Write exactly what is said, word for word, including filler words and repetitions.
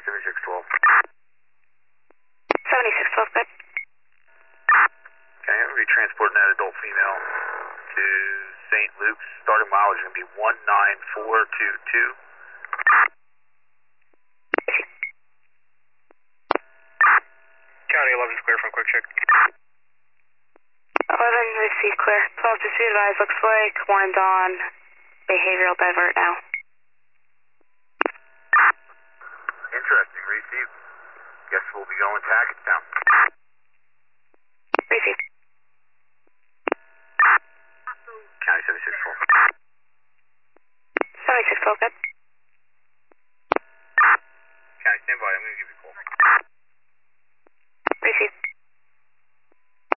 seventy-six twelve. seventy-six twelve, good. Okay, I'm going to be transporting that adult female to Saint Luke's. Starting mileage is going to be one nine four two two. County eleven is clear for a quick check. eleven received clear. twelve to be advised, looks like one's on behavioral divert now. Interesting, received. Guess we'll be going to Hackettstown. Received. County seventy-six twelve. seventy-six twelve, good.